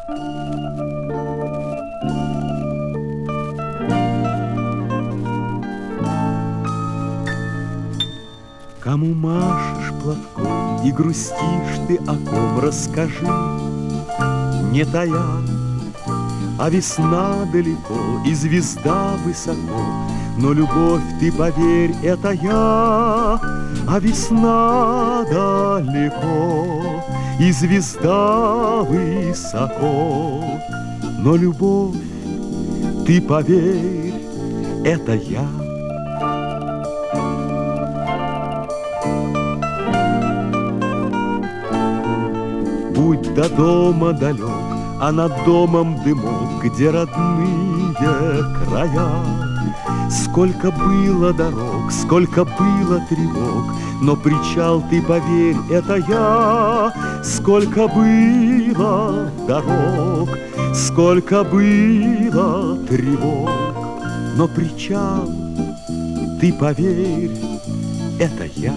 Кому машешь платком и грустишь ты о ком, расскажи, не тая. А весна далеко и звезда высоко, но любовь, ты поверь, это я. А весна далеко и звезда высоко, но любовь, ты поверь, это я. Путь до дома далек, а над домом дымок, где родные края. Сколько было дорог, сколько было тревог, но причал, ты поверь, это я. Сколько было дорог, сколько было тревог, но причал, ты поверь, это я.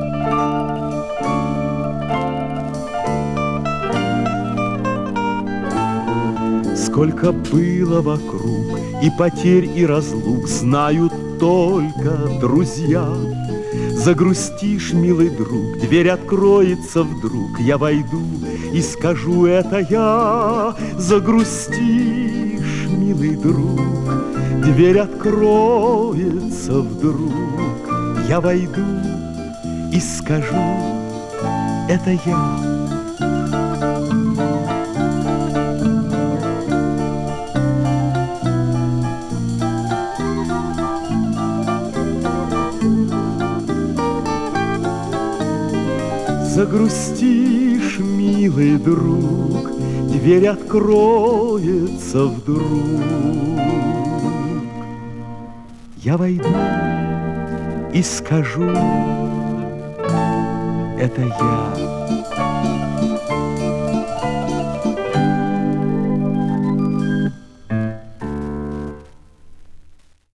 Сколько было вокруг и потерь, и разлук, знают только друзья. Загрустишь, милый друг, дверь откроется вдруг, я войду и скажу, это я. Загрустишь, милый друг, дверь откроется вдруг, я войду и скажу, это я. Загрустишь, милый друг, дверь откроется вдруг, я войду и скажу, это я.